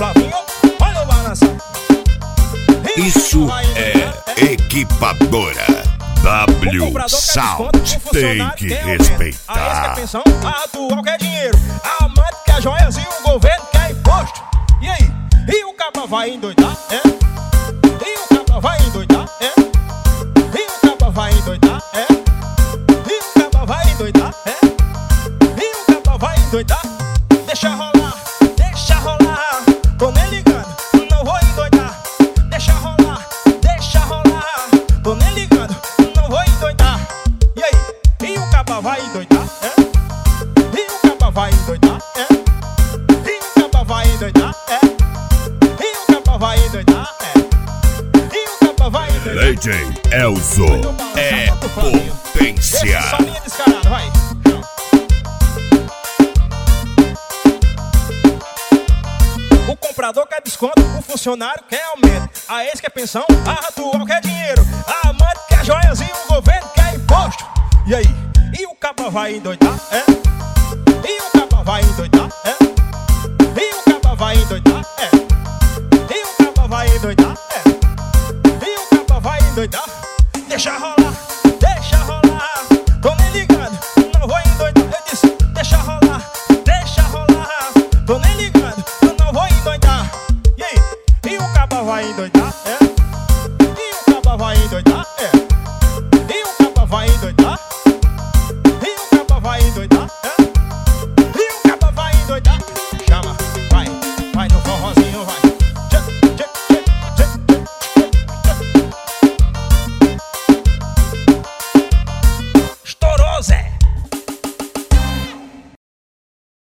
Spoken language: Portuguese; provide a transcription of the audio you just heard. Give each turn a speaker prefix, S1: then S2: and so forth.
S1: Flavinho, olha o balançar.
S2: Isso é equipadora W Sound, tem que respeitar.
S1: A ex quer pensão, a atual quer dinheiro, a amante quer joias e o governo quer imposto. E aí? E o caba vai endoidar, é? E o caba vai endoidar, é? E o caba vai endoidar, é? E o caba vai endoidar, é? E o caba vai endoidar. Deixa rolar, tô nem ligando, não vou endoidar. Deixa rolar, tô nem ligando, não vou endoidar. E aí? E o caba vai endoidar, é? E o caba vai endoidar, é? E o caba vai endoidar, é? E o caba vai endoidar, é? E o caba vai endoidar.
S2: DJ Elzo é potência.
S1: Só linha descarada, vai. O comprador quer desconto, o funcionário quer aumento, a ex quer pensão, a atual quer dinheiro, a amante quer joias e o governo quer imposto. E aí? E o caba vai endoidar, é? E o caba vai endoidar,